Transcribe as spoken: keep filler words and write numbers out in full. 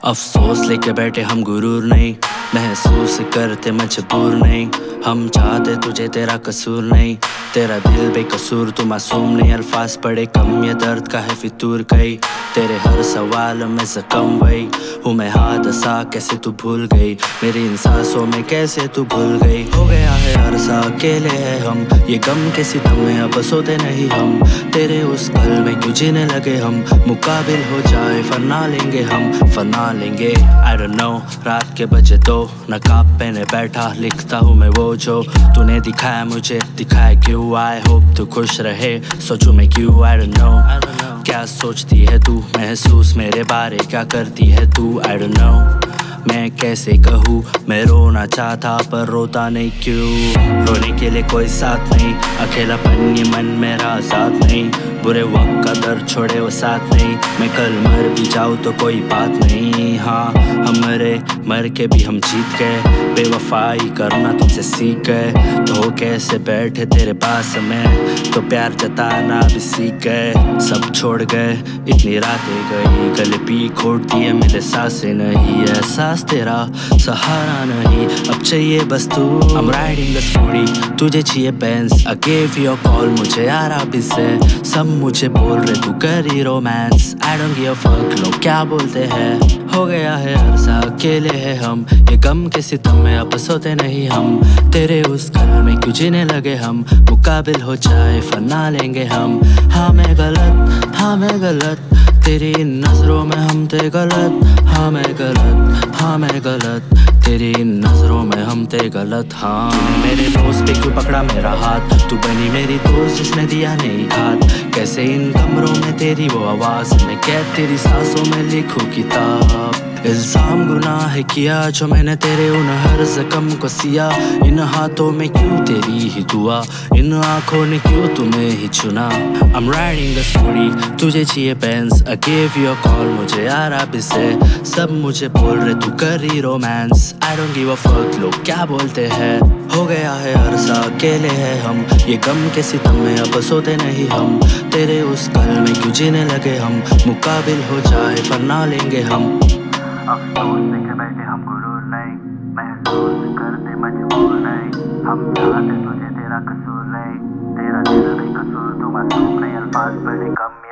अफसोस लेके बैठे हम गुरूर नहीं, महसूस करते मजबूर नहीं। हम चाहते तुझे तेरा कसूर नहीं, तेरा दिल बेकसूर तू मासूम नहीं। अल्फाज पड़े कम ये दर्द का है फितूर कई, तेरे हर सवाल में जख्म वही हूँ मैं। हाथ सा कैसे तू भूल गई, मेरी इन सांसों में कैसे तू भूल गई। हो गया है अरसा अकेले है हम, ये गम के सितम में अब सोते नहीं हम। तेरे उस पल में क्यों जीने लगे हम, मुकाबिल हो जाए फना लेंगे हम, फना लेंगे। I don't know रात के बजे दो, नकाब पहने बैठा लिखता हूँ मैं वो जो तूने दिखाया मुझे, दिखाया क्यों। I hope तू खुश रहे, सोचूं मैं क्यों। I don't know, I don't know क्या सोचती है तू, महसूस मेरे बारे क्या करती है तू। I don't know मैं कैसे कहूँ, मैं रोना चाहता पर रोता नहीं क्यों। रोने के लिए कोई साथ नहीं, अकेलापन ये मन मेरा साथ नहीं। बुरे वक्त का दर्द छोड़े वो साथ नहीं, मैं कल मर भी जाऊँ तो कोई बात नहीं। हाँ हम मरे मर के भी हम जीत गए, बेवफाई करना तुमसे सीख गए। तो कैसे बैठे तेरे पास में, तो प्यार जताना भी सीख गए। सब छोड़ गए इतनी रातें गई, गले पी खोट दिए मिले सांसें नहीं। एहसास तेरा सहारा नहीं, अब चाहिए बस तू। I'm riding a scooty, तुझे चाहिए बेंस। I gave you a call, मुझे आ रहा भी से। सब मुझे बोल रहे तू करी romance, I don't give a fuck लोग क्या बोलते हैं। हो गया है अरसा अकेले है हम, ये गम के सितम में अब सोते नहीं हम। तेरे उस कल में क्यों जीने लगे हम, मुकाबिल हो जाए फना लेंगे हम। हाँ मैं गलत, हाँ मैं गलत, तेरी इन नजरों में हम थे गलत। हाँ मैं गलत, हाँ मैं गलत, तेरी इन नजरों में हम थे गलत। हाँ मेरे दोस्त पे क्यों पकड़ा मेरा हाथ, तू बनी मेरी दोस्त जिसने दिया नहीं घात। कैसे इन कमरों में तेरी वो आवाज, मैं कैद तेरी सांसों में लिखूं किताब। इल्जाम गुनाह है किया जो मैंने तेरे उन हर जख्म को सिया। इन हाथों में क्यों तेरी ही दुआ, इन आँखों ने क्यों तुम्हें ही चुना। I'm riding a scooty, तुझे चाहिए बेंस। I gave you a call, मुझे आ रहा भी से। सब मुझे बोल रहे तू करी romance, I don't give a fuck लोग क्या बोलते हैं। हो गया है अरसा अकेले है हम, ये गम के सितम में अब सोते नहीं हम। तेरे उस कल में क्यों जीने लगे हम, मुकाबिल हो जाए फना लेंगे हम। अफसोस लेके बैठे हम गुरूर नहीं, महसूस करते मजबूर नहीं। हम चाहते तुझे तेरा कसूर नहीं, तेरा दिल बेकसूर तू मासूम नहीं। अल्फाज बड़े कम